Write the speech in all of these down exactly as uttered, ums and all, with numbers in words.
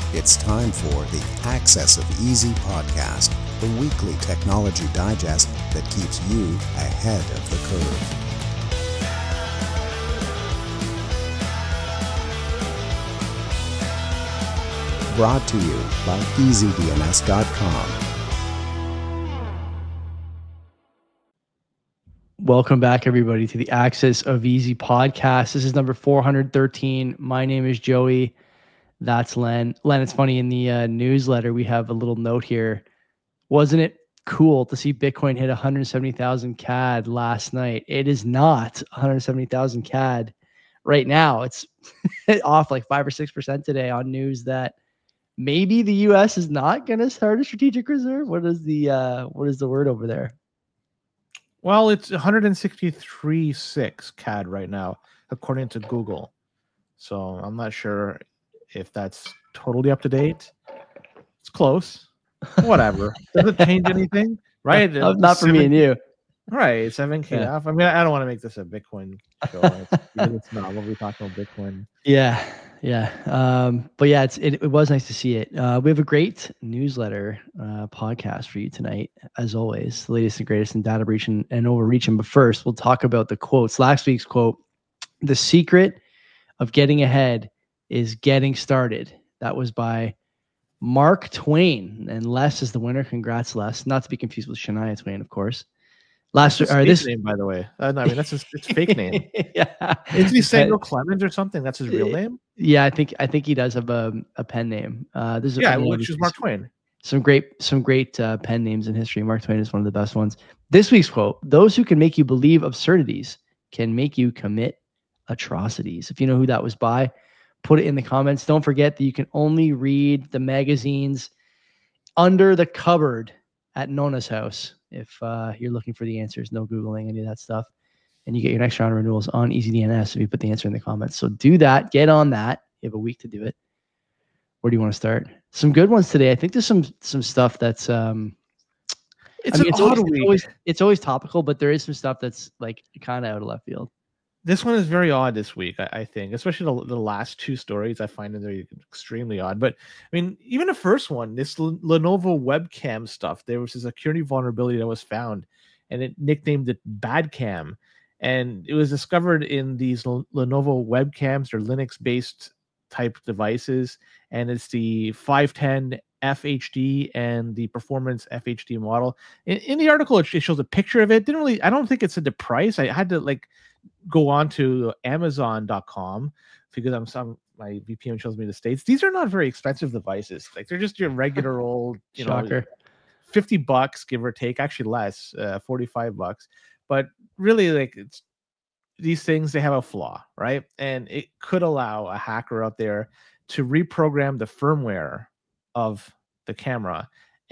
It's time for the Access of Easy podcast, the weekly technology digest that keeps you ahead of the curve. Brought to you by easy D N S dot com. Welcome back, everybody, to the Access of Easy podcast. This is number four hundred thirteen. My name is Joey. That's Len. Len, it's funny, in the uh, newsletter, we have a little note here. Wasn't it cool to see Bitcoin hit one hundred seventy thousand C A D last night? It is not one hundred seventy thousand C A D right now. It's off like five or six percent today on news that maybe the U S is not going to start a strategic reserve. What is the uh, what is the word over there? Well, it's one hundred sixty-three point six C A D right now, according to Google. So I'm not sure if that's totally up to date. It's close. Whatever. Does it change anything? Right? Uh, not for me and you. Right. seven K Yeah. off. I mean, I don't want to make this a Bitcoin show. It's, because it's not. We'll be talking about Bitcoin. Yeah. Yeah. Um, but yeah, it's, it, it was nice to see it. Uh, we have a great newsletter uh, podcast for you tonight, as always, the latest and greatest in data breach and, and overreaching. But first, we'll talk about the quotes. Last week's quote: "The secret of getting ahead is getting started." That was by Mark Twain, and Les is the winner. Congrats, Les. Not to be confused with Shania Twain, of course. Last That's or his this name, by the way. Uh, no, I mean, that's his it's fake name. yeah. Is he Samuel Clemens or something? That's his real name? Yeah, I think I think he does have a, a pen name. Uh, there's Yeah, a, which is Mark Twain. Some great some great uh, pen names in history. Mark Twain is one of the best ones. This week's quote: "Those who can make you believe absurdities can make you commit atrocities." If you know who that was by, put it in the comments. Don't forget that you can only read the magazines under the cupboard at Nona's house if uh, you're looking for the answers. No Googling any of that stuff. And you get your next round of renewals on EasyDNS if you put the answer in the comments. So do that. Get on that. You have a week to do it. Where do you want to start? Some good ones today. I think there's some some stuff that's um It's I mean, an it's, odd always, week. it's always it's always topical, but there is some stuff that's like kind of out of left field. This one is very odd this week, I, I think, especially the, the last two stories. I find them very extremely odd. But I mean, even the first one, this L- Lenovo webcam stuff, there was a security vulnerability that was found, and it nicknamed it Badcam. And it was discovered in these L- Lenovo webcams. They're Linux-based type devices, and it's the five ten F H D and the performance F H D model. In, in the article, it, it shows a picture of it. Didn't really, I don't think it said the price. I had to like go on to amazon dot com because I'm some my V P N shows me the states. These are not very expensive devices. Like they're just your regular old, you Shocker. know, fifty bucks, give or take, actually less, uh, forty-five bucks. But really, like it's these things, they have a flaw, right? And it could allow a hacker out there to reprogram the firmware of the camera,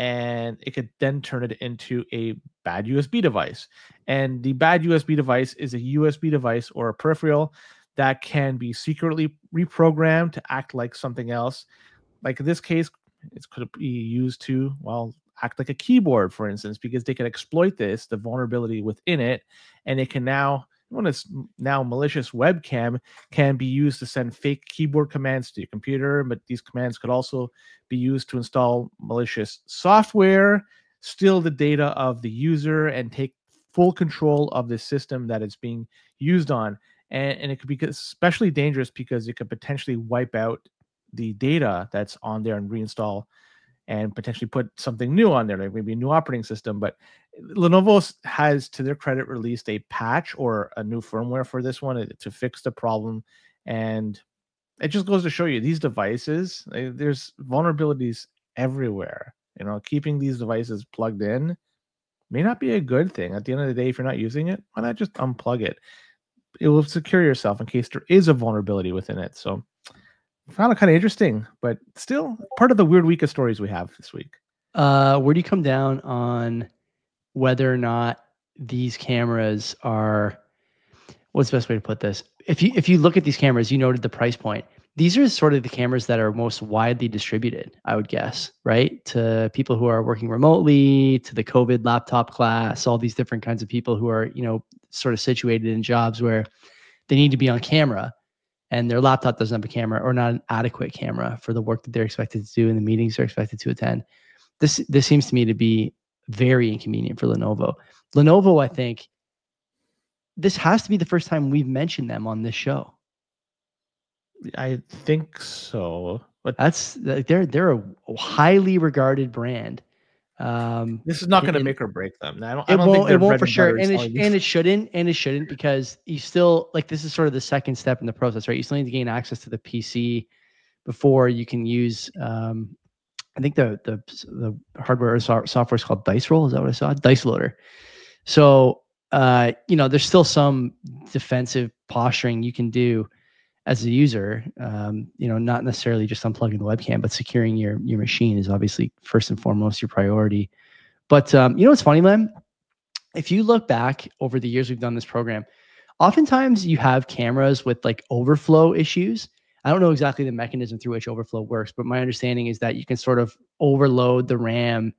and it could then turn it into a bad U S B device. And the bad U S B device is a U S B device or a peripheral that can be secretly reprogrammed to act like something else. Like in this case, it could be used to, well, act like a keyboard, for instance, because they can exploit this, the vulnerability within it, and it can now, when it's now malicious webcam, can be used to send fake keyboard commands to your computer, but these commands could also be used to install malicious software, steal the data of the user, and take full control of the system that it's being used on. And, and it could be especially dangerous because it could potentially wipe out the data that's on there and reinstall and potentially put something new on there, like maybe a new operating system. But Lenovo has, to their credit, released a patch or a new firmware for this one to fix the problem. And it just goes to show you these devices, there's vulnerabilities everywhere. You know, keeping these devices plugged in may not be a good thing. At the end of the day, if you're not using it, why not just unplug it? It will secure yourself in case there is a vulnerability within it. So I found it kind of interesting, but still part of the weird week of stories we have this week. Uh, where do you come down on whether or not these cameras are, what's the best way to put this? If you if you look at these cameras, you noted the price point. These are sort of the cameras that are most widely distributed, I would guess, right? To people who are working remotely, to the COVID laptop class, all these different kinds of people who are, you know, sort of situated in jobs where they need to be on camera. and their laptop doesn't have a camera or not an adequate camera for the work that they're expected to do and the meetings they're expected to attend. This this seems to me to be very inconvenient for Lenovo. Lenovo, I think, this has to be the first time we've mentioned them on this show. I think so, but That's they're they're a highly regarded brand. Um, this is not going to and- make or break them. I don't. It I don't won't. think It their won't bread for and sure, butter is and it selling and it shouldn't, and it shouldn't because you still like this is sort of the second step in the process, right? You still need to gain access to the P C before you can use. Um, I think the the the hardware or so- software is called Dice Roll. Is that what I saw? Dice Loader. So uh, you know, there's still some defensive posturing you can do as a user. Um, you know, not necessarily just unplugging the webcam, but securing your your machine is obviously first and foremost your priority. But um, you know what's funny, Len? If you look back over the years we've done this program, oftentimes you have cameras with like overflow issues. I don't know exactly the mechanism through which overflow works, but my understanding is that you can sort of overload the RAM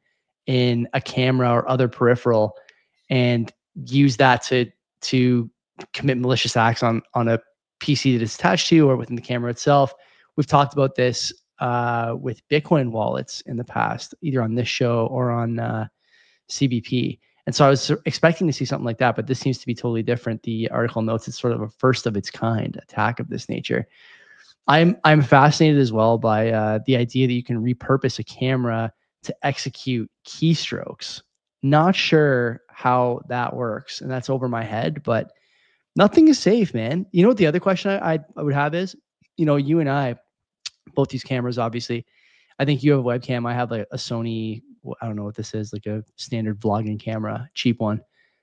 in a camera or other peripheral and use that to to commit malicious acts on on a P C that it's attached to or within the camera itself. We've talked about this uh, with Bitcoin wallets in the past, either on this show or on uh, C B P. And so I was expecting to see something like that, but this seems to be totally different. The article notes it's sort of a first of its kind attack of this nature. I'm I'm fascinated as well by uh, the idea that you can repurpose a camera to execute keystrokes. Not sure how that works, and that's over my head, but nothing is safe, man. You know what the other question I, I, I would have is, you know, you and I both use cameras, obviously. I think you have a webcam. I have like a Sony, I don't know what this is, like a standard vlogging camera, cheap one.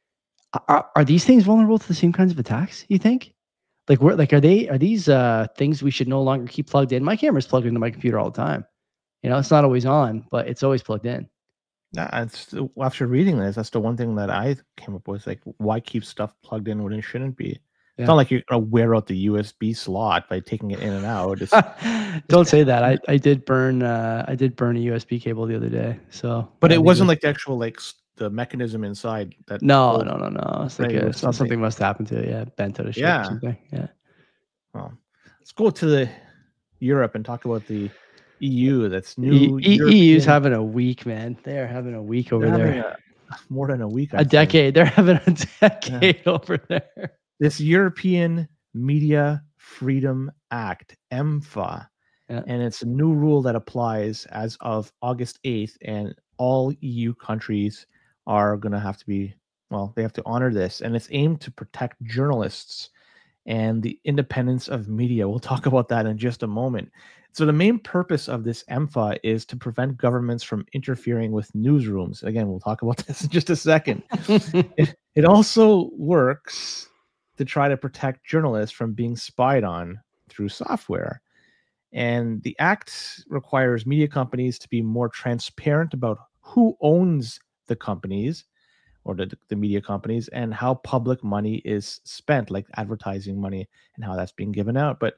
Are, are these things vulnerable to the same kinds of attacks, you think? Like, where, like, are they, are these uh, things we should no longer keep plugged in? My camera's plugged into my computer all the time. You know, it's not always on, but it's always plugged in. Yeah, it's, after reading this, that's the one thing that I came up with. Like, why keep stuff plugged in when it shouldn't be? Yeah. It's not like you're gonna wear out the U S B slot by taking it in and out. It's, Don't say that. I, I did burn uh, I did burn a U S B cable the other day. So, but it wasn't like the actual like the mechanism inside that. No, no, no, no. It's like right, a, it something. something must happen to it. Yeah, bent out of shape yeah. or something. Yeah. Well, let's go to the Europe and talk about the E U. That's new. E- E U's having a week, man. They are having a week over there. A, more than a week. I a think. decade. They're having a decade yeah. over there. This European Media Freedom Act, E M F A, yeah. and it's a new rule that applies as of August eighth, and all E U countries are going to have to be, well, they have to honor this, and it's aimed to protect journalists and the independence of media. We'll talk about that in just a moment. So the main purpose of this E M F A is to prevent governments from interfering with newsrooms. Again, we'll talk about this in just a second. it, it also works to try to protect journalists from being spied on through software. And the act requires media companies to be more transparent about who owns the companies or the, the media companies and how public money is spent, like advertising money and how that's being given out. But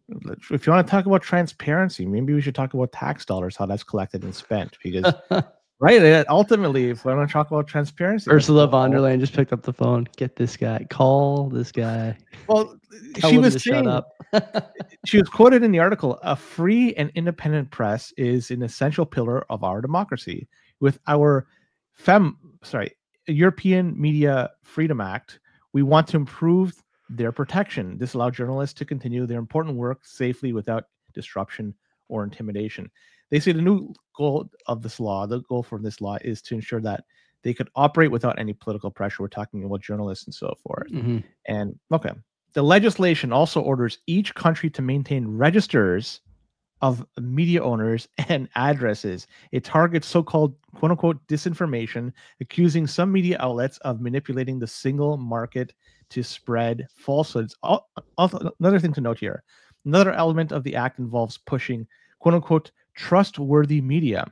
if you want to talk about transparency, maybe we should talk about tax dollars, how that's collected and spent, because right, ultimately, if I want to talk about transparency, Ursula von der Leyen just picked up the phone. Get this guy. Call this guy. Well, she was saying, shut up. She was quoted in the article, a free and independent press is an essential pillar of our democracy. With our fem, sorry, European Media Freedom Act, we want to improve their protection. This allows journalists to continue their important work safely without disruption or intimidation. They say the new goal of this law, the goal for this law is to ensure that they could operate without any political pressure. We're talking about journalists and so forth. Mm-hmm. And okay, the legislation also orders each country to maintain registers of media owners and addresses. It targets so-called quote unquote disinformation, accusing some media outlets of manipulating the single market to spread falsehoods. Another thing to note here, another element of the act involves pushing quote unquote trustworthy media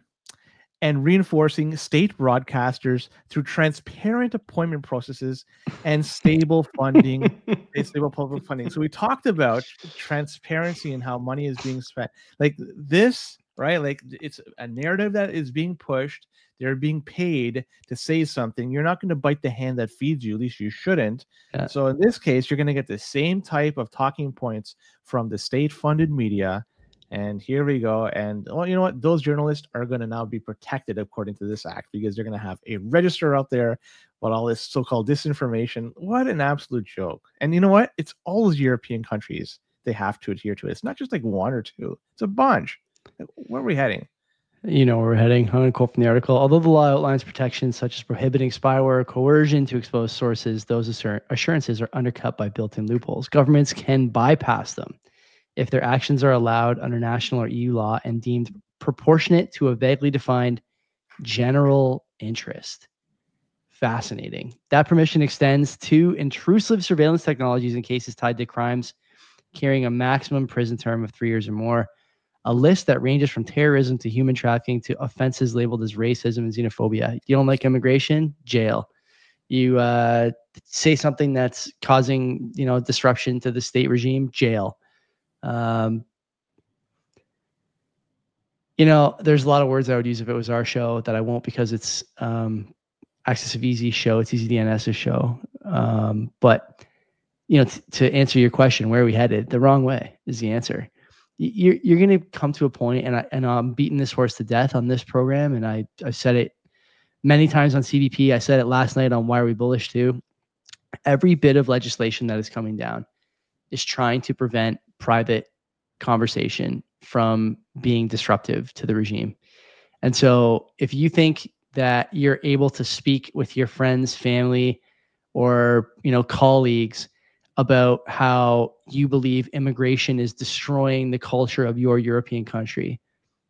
and reinforcing state broadcasters through transparent appointment processes and stable funding, stable public funding. So we talked about transparency and how money is being spent. Like this right? Like it's a narrative that is being pushed. They're being paid to say something. You're not going to bite the hand that feeds you. At least you shouldn't. Yeah. So in this case, you're going to get the same type of talking points from the state-funded media. And here we go. And well, you know what? Those journalists are going to now be protected according to this act, because they're going to have a register out there about all this so-called disinformation. What an absolute joke. And you know what? It's all those European countries. They have to adhere to it. It's not just like one or two. It's a bunch. Where are we heading? You know where we're heading. I'm going to quote from the article. Although the law outlines protections such as prohibiting spyware or coercion to expose sources, those assur- assurances are undercut by built-in loopholes. Governments can bypass them if their actions are allowed under national or E U law and deemed proportionate to a vaguely defined general interest. Fascinating. That permission extends to intrusive surveillance technologies in cases tied to crimes carrying a maximum prison term of three years or more. A list that ranges from terrorism to human trafficking to offenses labeled as racism and xenophobia. You don't like immigration? Jail. You uh, say something that's causing, you know, disruption to the state regime? Jail. Um, you know, there's a lot of words I would use if it was our show that I won't, because it's um, Access of Easy show. It's EasyDNS's show. Um, but, you know, t- to answer your question, where are we headed? The wrong way is the answer. You're you're going to come to a point, and I and I'm beating this horse to death on this program, and I I said it many times on C B P. I said it last night on Why Are We Bullish too. Every bit of legislation that is coming down is trying to prevent private conversation from being disruptive to the regime. And so, if you think that you're able to speak with your friends, family, or you know colleagues about how you believe immigration is destroying the culture of your European country,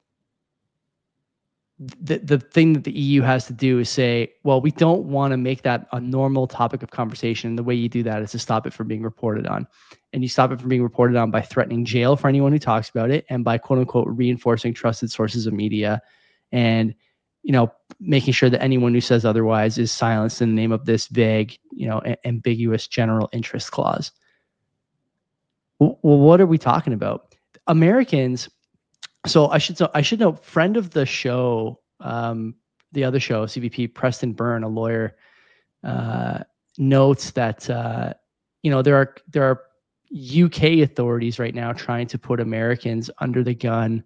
the, the thing that the E U has to do is say, well, we don't want to make that a normal topic of conversation. The way you do that is to stop it from being reported on. And you stop it from being reported on by threatening jail for anyone who talks about it, and by quote unquote reinforcing trusted sources of media, and you know, making sure that anyone who says otherwise is silenced in the name of this vague, you know, a- ambiguous general interest clause. Well, what are we talking about? Americans. So I should so I should know. Friend of the show, um, the other show, C B P, Preston Byrne, a lawyer, uh, notes that uh, you know there are there are U K authorities right now trying to put Americans under the gun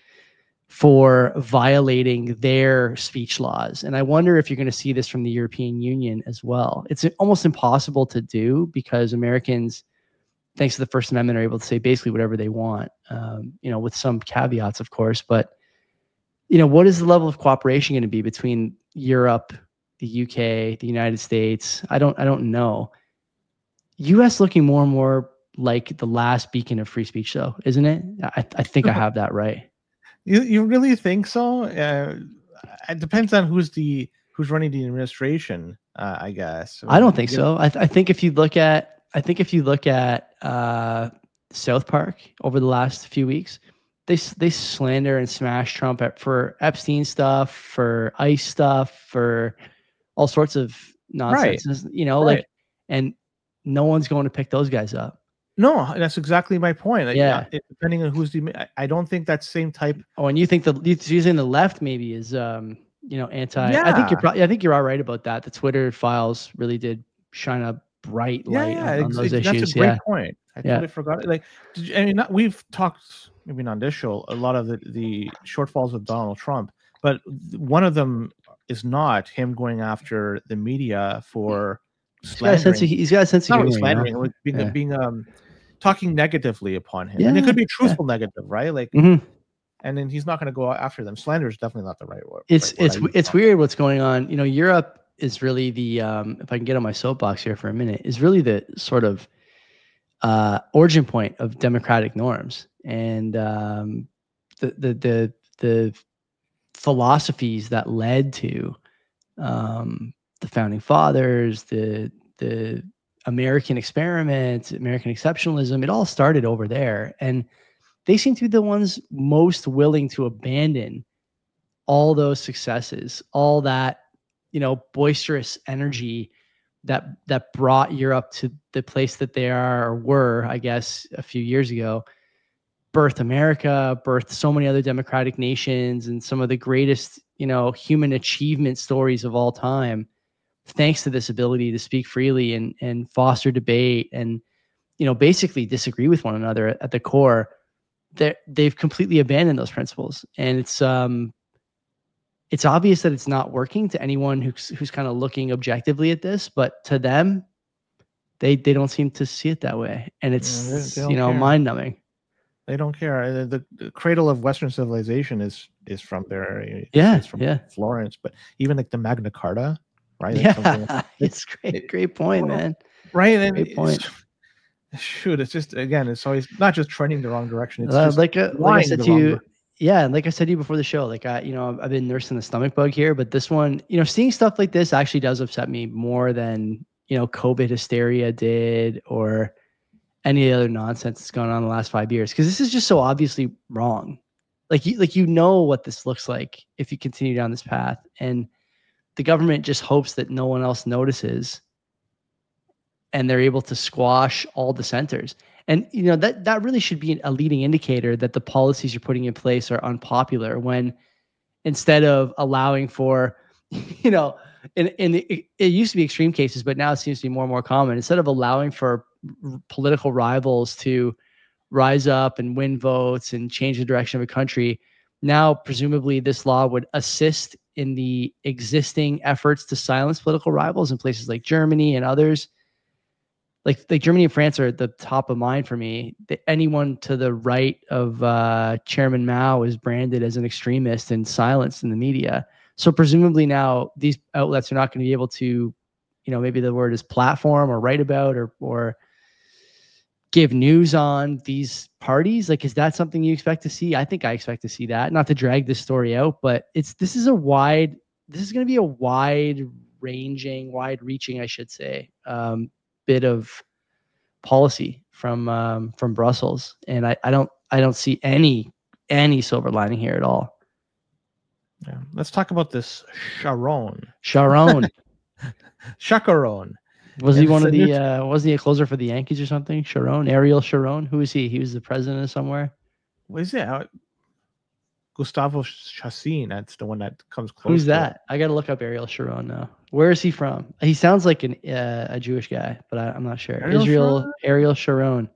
for violating their speech laws. And I wonder if you're going to see this from the European Union as well. It's almost impossible to do because Americans, thanks to the First Amendment, are able to say basically whatever they want, um, you know, with some caveats, of course. But, you know, what is the level of cooperation going to be between Europe, the U K, the United States? I don't, I don't know. U S looking more and more like the last beacon of free speech, though, isn't it? I, I think I have that right. You you really think so? Uh, it depends on who's the who's running the administration, uh, I guess. I don't think so. I, th- I think if you look at, I think if you look at uh, South Park over the last few weeks, they they slander and smash Trump at, for Epstein stuff, for ICE stuff, for all sorts of nonsense. Right. You know, Right. like, and no one's going to pick those guys up. No, that's exactly my point. Like, Yeah. it, depending on who's the, I, I don't think that same type. Oh, and you think the using the left maybe is um you know anti? Yeah. I think you're probably I think you're all right about that. The Twitter files really did shine a bright Yeah, light yeah, on, on ex- those ex- issues. That's a great Yeah. point. I Yeah. totally forgot. Like, did you, I mean, not, we've talked maybe on this show a lot of the, the shortfalls of Donald Trump, but one of them is not him going after the media for He's got a sense of, slandering. he's got a sense of Not humor. really You slandering, know? like being Yeah. being um talking negatively upon him, and it Yeah, could be yeah. truthful negative, right? Like, Mhm. and then he's not going to go after them. Slander is definitely not the right word. It's right word I it's use it's on weird what's going on. You know, Europe is really the um, if I can get on my soapbox here for a minute, is really the sort of uh, origin point of democratic norms, and um, the the the the philosophies that led to um, the founding fathers, the the American experiment, American exceptionalism. It all started over there, and they seem to be the ones most willing to abandon all those successes, all that, you know, boisterous energy that that brought Europe to the place that they are or were, I guess, a few years ago. birthed America, birthed so many other democratic nations, and some of the greatest, you know, human achievement stories of all time, thanks to this ability to speak freely and and foster debate and, you know, basically disagree with one another at, at the core. They they've completely abandoned those principles, and it's um it's obvious that it's not working to anyone who's who's kind of looking objectively at this, but to them, they they don't seem to see it that way, and it's Mm, they- they you don't know care. mind numbing. They don't care. Uh, The, the cradle of Western civilization is is from there. They say Yeah, it's from yeah. Florence, but even like the Magna Carta, right? That's something- Yeah, it's great. Great point, man. right? And Great point. it's- shoot, it's just again, it's always not just trending the wrong direction. It's Uh, just like uh, like I flying said the to wrong you, direction. yeah, and like I said to you before the show, like I, you know, I've been nursing the stomach bug here, but this one, you know, seeing stuff like this actually does upset me more than, you know, COVID hysteria did or any other nonsense that's gone on in the last five years. Because this is just so obviously wrong. Like you, like you know what this looks like if you continue down this path, and the government just hopes that no one else notices, and they're able to squash all dissenters. And you know that that really should be a leading indicator that the policies you're putting in place are unpopular. When instead of allowing for, you know, in in the, it, it used to be extreme cases, but now it seems to be more and more common. Instead of allowing for r- political rivals to rise up and win votes and change the direction of a country, now presumably this law would assist in the existing efforts to silence political rivals in places like Germany and others. Like, like Germany and France are at the top of mind for me. The, anyone to the right of uh, Chairman Mao is branded as an extremist and silenced in the media. So presumably now these outlets are not going to be able to, you know, maybe the word is platform or write about or or give news on these parties. Like, is that something you expect to see? I think I expect to see that. Not to drag this story out, but it's this is a wide. This is going to be a wide ranging, wide reaching, I should say. Um, bit of policy from um, from Brussels, and I, I don't I don't see any any silver lining here at all. Yeah. Let's talk about this Sharon. Sharon, Chacaron. was he And one of it's a the new- uh, wasn't he a closer for the Yankees or something? Sharon, Ariel Sharon, who is he? He was the president of somewhere. What is it? Uh, Gustavo Chassin. That's the one that comes close. Who's to it. that? I got to look up Ariel Sharon now. Where is he from? He sounds like an uh, a Jewish guy, but I, I'm not sure. Ariel Israel Sharon? Ariel Sharon.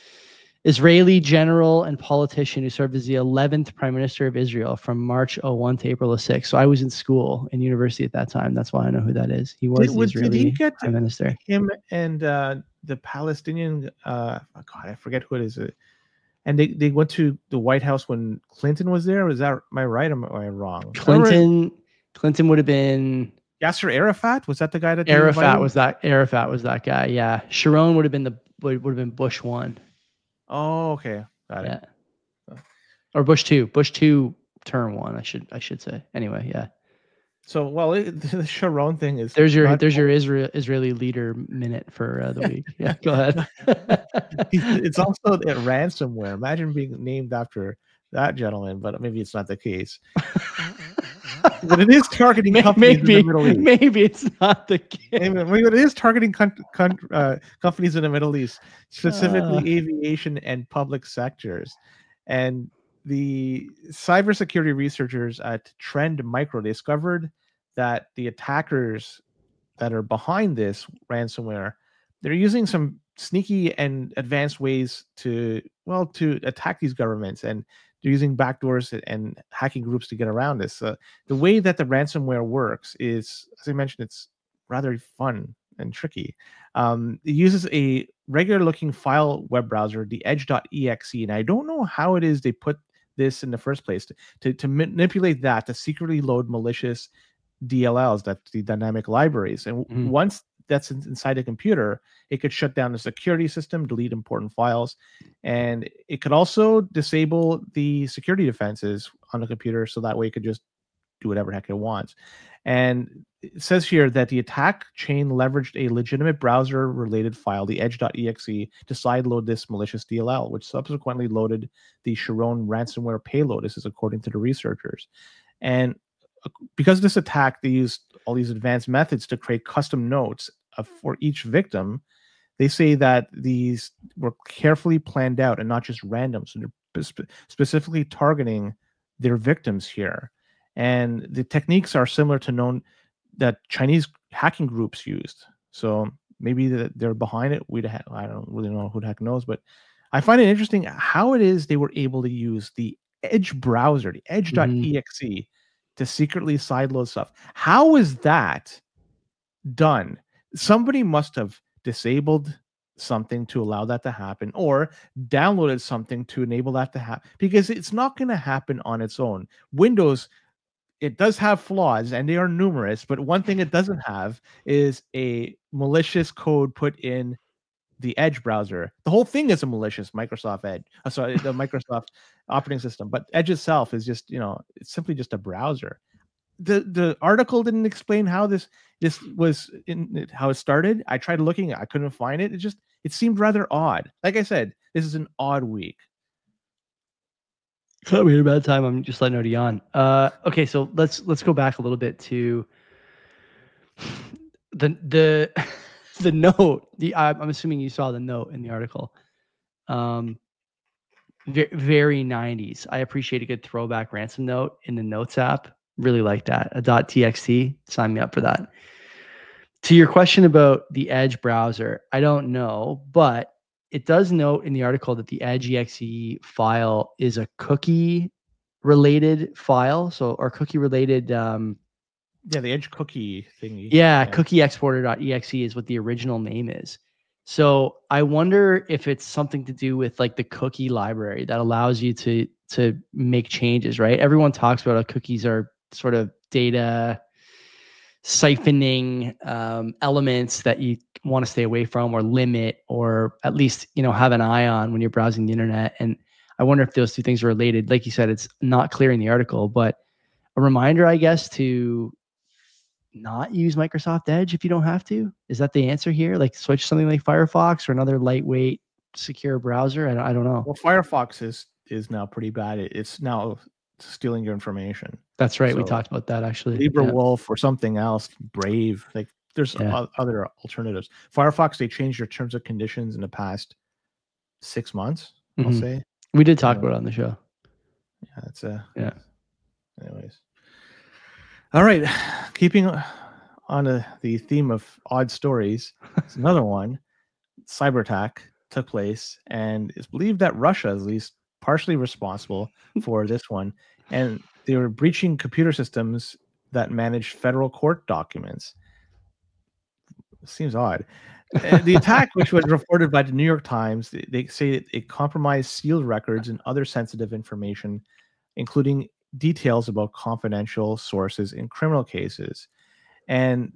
Israeli general and politician who served as the eleventh prime minister of Israel from March oh one to April oh six. So I was in school in university at that time. That's why I know who that is. He was Did, the was- Israeli did he get prime minister. him and uh, the Palestinian? Uh, oh God, I forget who it is. Uh, And they, they went to the White House when Clinton was there. Was that am I right? Or am I wrong? I remember Clinton Clinton would have been Yasser Arafat. Was that the guy that they Arafat invited? was that Arafat was that guy. Yeah. Sharon would have been the would, would have been Bush one. Oh, okay, got it. Yeah. Or Bush two. Bush two term one, I should I should say. Anyway, yeah. So, well, it, the Sharon thing is There's your not- there's your Israel Israeli leader minute for uh, the week. Yeah, go ahead. it's also a ransomware. Imagine being named after that gentleman, but maybe it's not the case. But it is targeting May- companies maybe in the Middle East. maybe it's not the case. Maybe, maybe it is targeting con- con- uh, companies in the Middle East, specifically Uh. aviation and public sectors. And the cybersecurity researchers at Trend Micro discovered that the attackers that are behind this ransomware, they're using some sneaky and advanced ways to, well, to attack these governments, and they're using backdoors and hacking groups to get around this. Uh, the way that the ransomware works is, as I mentioned, it's rather fun and tricky. Um, it uses a regular-looking file web browser, the edge dot E X E, and I don't know how it is they put this in the first place to, to, to manipulate that to secretly load malicious D L Ls, that's the dynamic libraries. And Mhm. once that's in- inside a computer, it could shut down the security system, delete important files, and it could also disable the security defenses on the computer, so that way it could just do whatever heck it wants. And it says here that the attack chain leveraged a legitimate browser-related file, the edge dot E X E, to sideload this malicious D L L, which subsequently loaded the Sharon ransomware payload. This is according to the researchers. And because of this attack, they used all these advanced methods to create custom notes uh, for each victim. They say that these were carefully planned out and not just random. So they're spe- specifically targeting their victims here. And the techniques are similar to known that Chinese hacking groups used. So maybe that they're behind it. We ha- I don't really know who the heck knows, but I find it interesting how it is they were able to use the Edge browser, the edge dot E X E, mm-hmm. to secretly sideload stuff. How is that done? Somebody must have disabled something to allow that to happen, or downloaded something to enable that to happen, because it's not going to happen on its own. Windows, it does have flaws, and they are numerous, but one thing it doesn't have is a malicious code put in the Edge browser. The whole thing is a malicious Microsoft Edge. Uh, sorry, the Microsoft operating system, but Edge itself is just, you know, it's simply just a browser. The the article didn't explain how this this was in how it started. I tried looking, I couldn't find it. It just it seemed rather odd. Like I said, this is an odd week. Caught me at a bad time. I'm just letting out a yawn. Uh, okay, so let's let's go back a little bit to the the the note. The I'm assuming you saw the note in the article. Um, very, very nineties. I appreciate a good throwback ransom note in the Notes app. Really like that. A .txt. Sign me up for that. To your question about the Edge browser, I don't know, but it does note in the article that the Edge E X E file is a cookie related file. So, or cookie related. Um, yeah, the Edge cookie thingy. Yeah, yeah. cookie exporter dot E X E is what the original name is. So I wonder if it's something to do with like the cookie library that allows you to to make changes, right? Everyone talks about how cookies are sort of data siphoning um, elements that you want to stay away from or limit, or at least, you know, have an eye on when you're browsing the internet. And I wonder if those two things are related. Like you said, it's not clear in the article, but a reminder, I guess, to not use Microsoft Edge if you don't have to. Is that the answer here? Like switch something like Firefox or another lightweight, secure browser? I don't, I don't know. Well, Firefox is is now pretty bad. It's now stealing your information. That's right. So we talked about that actually. LibreWolf yeah. or something else, Brave. Like there's yeah. other alternatives. Firefox, they changed their terms and conditions in the past six months. Mm-hmm. I'll say we did talk anyway. about it on the show. Yeah, it's a yeah. Anyways, all right. Keeping on a, the theme of odd stories, it's another one. Cyber attack took place, and it's believed that Russia is at least partially responsible for this one. And they were breaching computer systems that managed federal court documents. Seems odd. The attack, which was reported by the New York Times, they, they say it, it compromised sealed records and other sensitive information, including details about confidential sources in criminal cases. And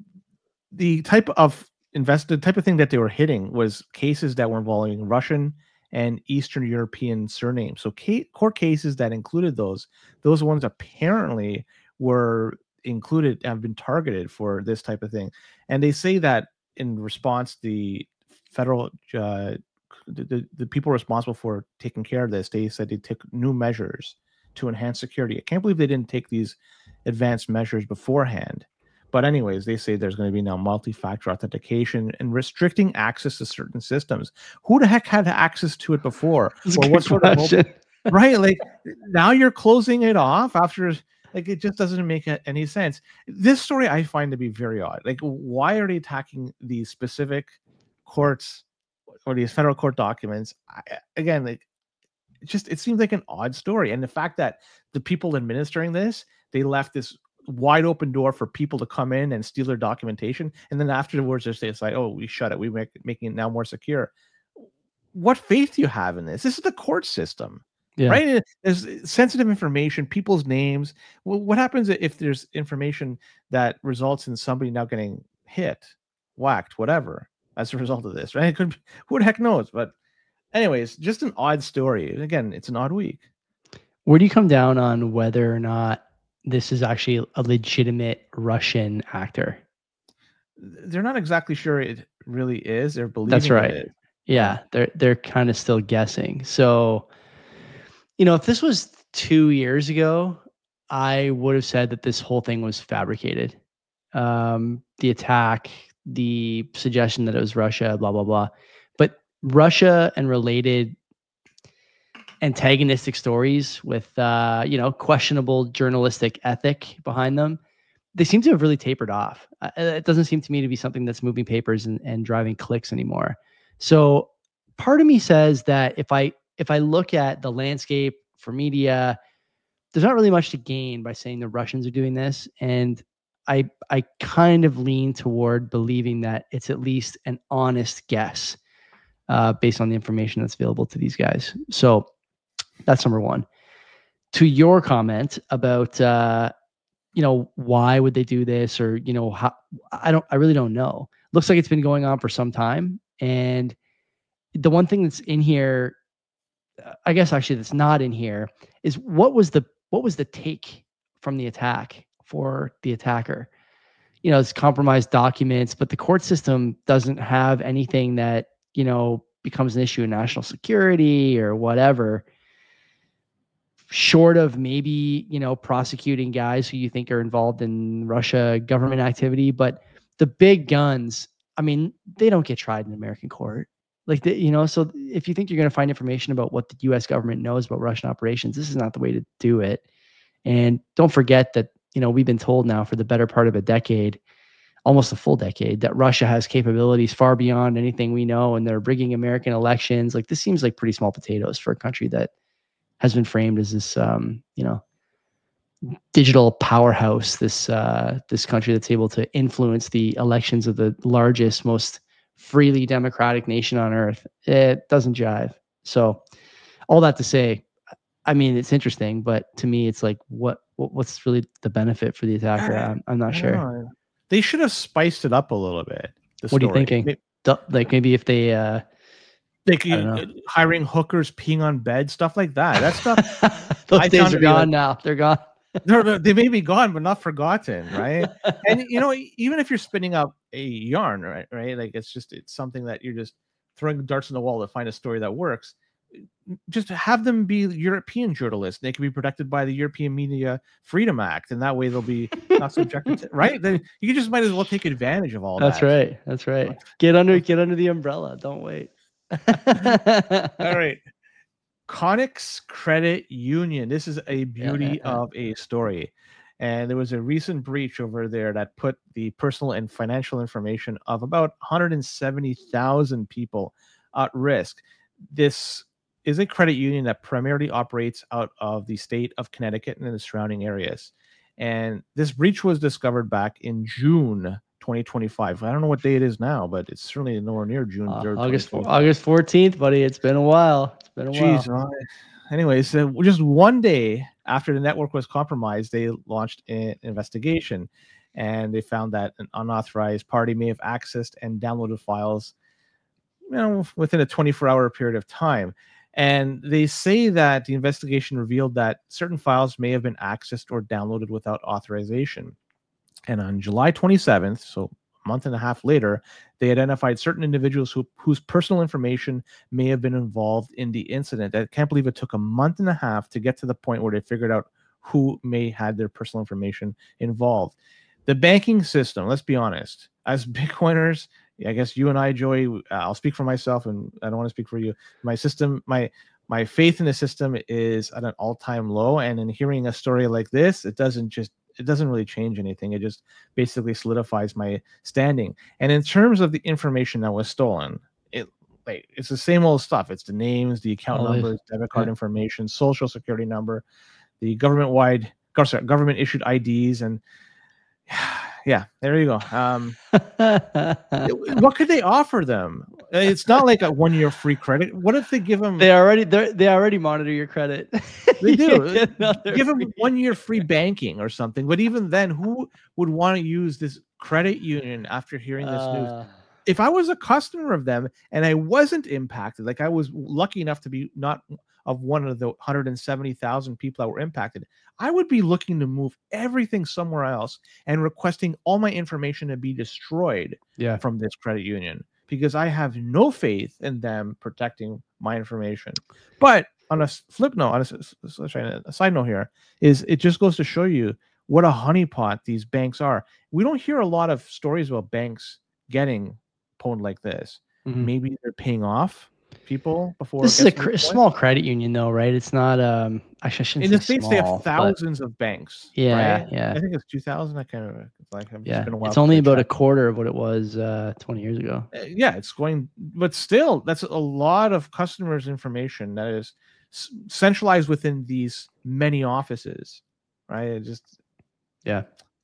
the type of invested type of thing that they were hitting was cases that were involving Russian and Eastern European surnames. So ca- court cases that included those, those ones apparently were included, have been targeted for this type of thing. And they say that in response, the federal, uh, the, the, the people responsible for taking care of this, they said they took new measures to enhance security. I can't believe they didn't take these advanced measures beforehand. But anyways, they say there's going to be now multi-factor authentication and restricting access to certain systems. Who the heck had access to it before? Or what sort of mobile, right? Like now you're closing it off after, like it just doesn't make any sense. This story I find to be very odd. Like, why are they attacking these specific courts or these federal court documents? I, again, like it just it seems like an odd story. And the fact that the people administering this, they left this wide open door for people to come in and steal their documentation, and then afterwards they say it's like, oh, we shut it, we make making it now more secure. What faith do you have in this? This is the court system, yeah. right? There's sensitive information, people's names. Well, what happens if there's information that results in somebody now getting hit, whacked, whatever, as a result of this, right? It could be, who the heck knows? But anyways, just an odd story. Again, it's an odd week. Where do you come down on whether or not this is actually a legitimate Russian actor? They're not exactly sure it really is. They're believing That's right. it is. Yeah, they're they're kind of still guessing. So, you know, if this was two years ago, I would have said that this whole thing was fabricated. Um, the attack, the suggestion that it was Russia, blah blah blah. But Russia and related antagonistic stories with, uh, you know, questionable journalistic ethic behind them, they seem to have really tapered off. Uh, it doesn't seem to me to be something that's moving papers and, and driving clicks anymore. So part of me says that if I if I look at the landscape for media, there's not really much to gain by saying the Russians are doing this. And I I kind of lean toward believing that it's at least an honest guess uh, based on the information that's available to these guys. So that's number one. To your comment about, uh, you know, why would they do this, or, you know, how, I don't, I really don't know. Looks like it's been going on for some time. And the one thing that's in here, I guess actually that's not in here, is what was the, what was the take from the attack for the attacker? You know, it's compromised documents, but the court system doesn't have anything that, you know, becomes an issue in national security or whatever, short of maybe, you know, prosecuting guys who you think are involved in Russia government activity. But the big guns, I mean, they don't get tried in American court. Like, the, you know, so if you think you're going to find information about what the U S government knows about Russian operations, this is not the way to do it. And don't forget that, you know, we've been told now for the better part of a decade, almost a full decade, that Russia has capabilities far beyond anything we know, and they're rigging American elections. Like, this seems like pretty small potatoes for a country that has been framed as this, um, you know, digital powerhouse, this uh, this country that's able to influence the elections of the largest, most freely democratic nation on earth. It doesn't jive. So all that to say, I mean, it's interesting, but to me, it's like, what, what what's really the benefit for the attacker? I'm, I'm not sure. Know. They should have spiced it up a little bit. What story. Are you thinking? Maybe, like maybe if they, uh, like uh, hiring hookers, peeing on beds, stuff like that. That stuff. Those I days are gone like, now. They're gone. they're, they may be gone, but not forgotten, right? And you know, even if you're spinning up a yarn, right, right, like it's just it's something that you're just throwing darts in the wall to find a story that works. Just have them be European journalists. They can be protected by the European Media Freedom Act, and that way they'll be not subjected to, right? Then you just might as well take advantage of all That's that. That's right. That's right. Get under get under the umbrella. Don't wait. All right. Connex Credit Union. This is a beauty yeah, yeah, yeah. of a story. And there was a recent breach over there that put the personal and financial information of about one hundred seventy thousand people at risk. This is a credit union that primarily operates out of the state of Connecticut and the surrounding areas. And this breach was discovered back in June twenty twenty-five. I don't know what day it is now, but it's certainly nowhere near June third. Uh, August August fourteenth, buddy. It's been a while. It's been a Jeez, while. Well, anyways, so just one day after the network was compromised, they launched an investigation, and they found that an unauthorized party may have accessed and downloaded files, you know, within a twenty-four hour period of time. And they say that the investigation revealed that certain files may have been accessed or downloaded without authorization. And on July twenty-seventh, so a month and a half later, they identified certain individuals who, whose personal information may have been involved in the incident. I can't believe it took a month and a half to get to the point where they figured out who may had their personal information involved. The banking system, let's be honest, as Bitcoiners, I guess you and I, Joey, I'll speak for myself, and I don't want to speak for you. My system, my my faith in the system is at an all-time low. And in hearing a story like this, it doesn't just it doesn't really change anything. It just basically solidifies my standing. And in terms of the information that was stolen, it like it's the same old stuff. It's the names, the account Always. numbers, debit card yeah. information, social security number, the government-wide, sorry, government-issued I Ds, and yeah, there you go. Um, what could they offer them? It's not like a one-year free credit. What if they give them? They already they already monitor your credit. They do. Give them one-year free banking or something. But even then, who would want to use this credit union after hearing this uh, news? If I was a customer of them and I wasn't impacted, like I was lucky enough to be not of one of the one hundred seventy thousand people that were impacted, I would be looking to move everything somewhere else and requesting all my information to be destroyed yeah. from this credit union, because I have no faith in them protecting my information. But on a flip note, on a, sorry, a side note here, is it just goes to show you what a honeypot these banks are. We don't hear a lot of stories about banks getting pwned like this. Mm-hmm. Maybe they're paying off. people before. This it is a gets to cr- this point. small credit union, though, right? It's not. Um, actually, I shouldn't In the say States, they have small, but thousands of banks. yeah, right? yeah, I think it's two thousand. I can't remember. It's like it's yeah. been a while. It's since only I about a checked. quarter of what it was uh, twenty years ago. Uh, yeah, it's going, but still, that's a lot of customers' information that is s- centralized within these many offices, right? It just Yeah.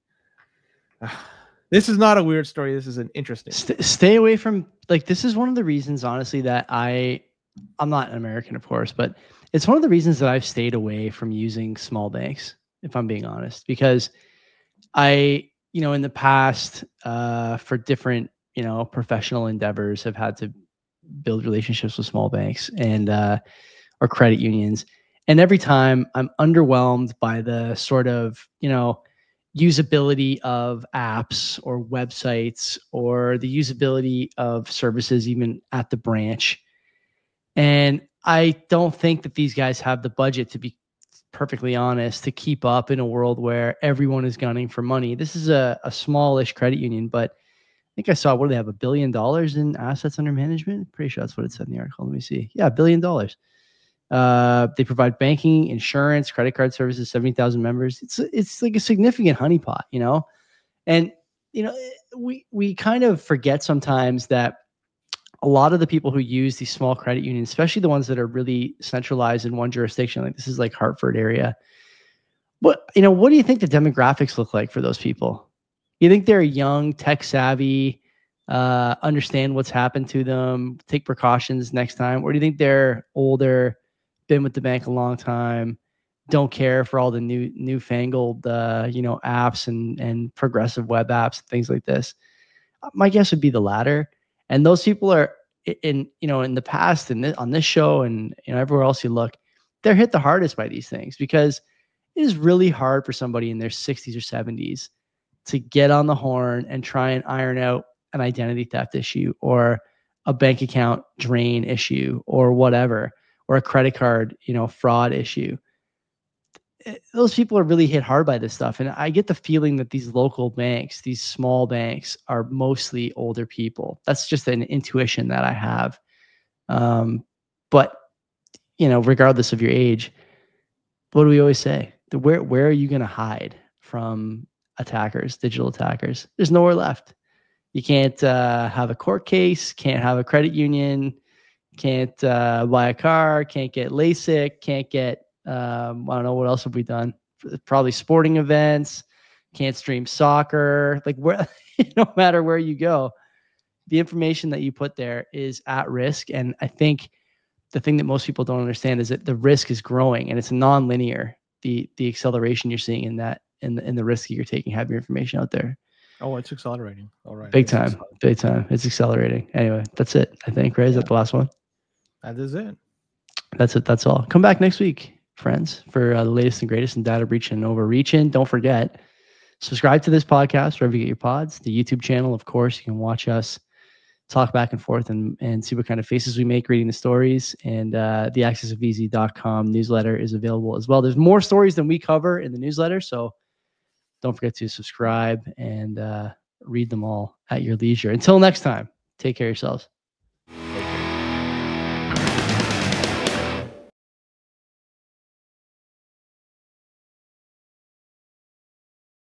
this is not a weird story. This is an interesting. St- stay away from like this is one of the reasons, honestly, that I I'm not an American, of course, but it's one of the reasons that I've stayed away from using small banks, if I'm being honest, because I, you know, in the past, uh, for different, you know, professional endeavors, have had to build relationships with small banks and uh, or credit unions, and every time I'm underwhelmed by the sort of, you know, usability of apps or websites or the usability of services even at the branch. And I don't think that these guys have the budget, to be perfectly honest, to keep up in a world where everyone is gunning for money. This is a, a smallish credit union, but I think I saw, what do they have, a billion dollars in assets under management? Pretty sure that's what it said in the article. Let me see. Yeah, a billion dollars. Uh, they provide banking, insurance, credit card services, seventy thousand members. It's it's like a significant honeypot, you know? And, you know, we we kind of forget sometimes that a lot of the people who use these small credit unions, especially the ones that are really centralized in one jurisdiction, like this is like Hartford area. What, you know, what do you think the demographics look like for those people? You think they're young, tech savvy, uh, understand what's happened to them, take precautions next time? Or do you think they're older, been with the bank a long time, don't care for all the new newfangled, uh, you know, apps and and progressive web apps, things like this? My guess would be the latter. And those people are in, you know, in the past and on this show and, you know, everywhere else you look, they're hit the hardest by these things because it is really hard for somebody in their sixties or seventies to get on the horn and try and iron out an identity theft issue or a bank account drain issue or whatever, or a credit card, you know, fraud issue. Those people are really hit hard by this stuff. And I get the feeling that these local banks, these small banks, are mostly older people. That's just an intuition that I have. Um, but, you know, regardless of your age, what do we always say? The, where, where are you going to hide from attackers, digital attackers? There's nowhere left. You can't uh, have a court case, can't have a credit union, can't uh, buy a car, can't get LASIK, can't get, um, I don't know, what else have we done? Probably sporting events, can't stream soccer. Like, where, no matter where you go, the information that you put there is at risk. And I think the thing that most people don't understand is that the risk is growing and it's non-linear. The the acceleration you're seeing in that, in the, in the risk that you're taking, having your information out there. Oh, it's accelerating. All right. Big It's time. accelerating. Big time. It's accelerating. Anyway, that's it. I think, right? Is Yeah. that the last one? That is it. That's it. That's all. Come back next week, friends, for uh, the latest and greatest in data breach and overreaching. Don't forget, subscribe to this podcast wherever you get your pods. The YouTube channel, of course, you can watch us talk back and forth and, and see what kind of faces we make reading the stories. And uh, the access of easy dot com newsletter is available as well. There's more stories than we cover in the newsletter, so don't forget to subscribe and uh, read them all at your leisure. Until next time, take care of yourselves.